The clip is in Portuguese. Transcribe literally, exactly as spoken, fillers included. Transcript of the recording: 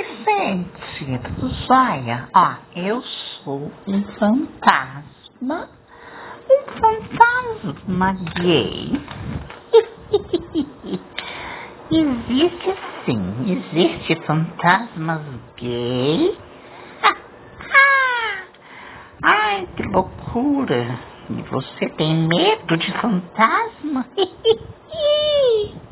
Vicente, tudo jóia? Ó, eu sou um fantasma, um fantasma gay. Existe sim, existe fantasmas gay. Ai, que loucura! E você tem medo de fantasma?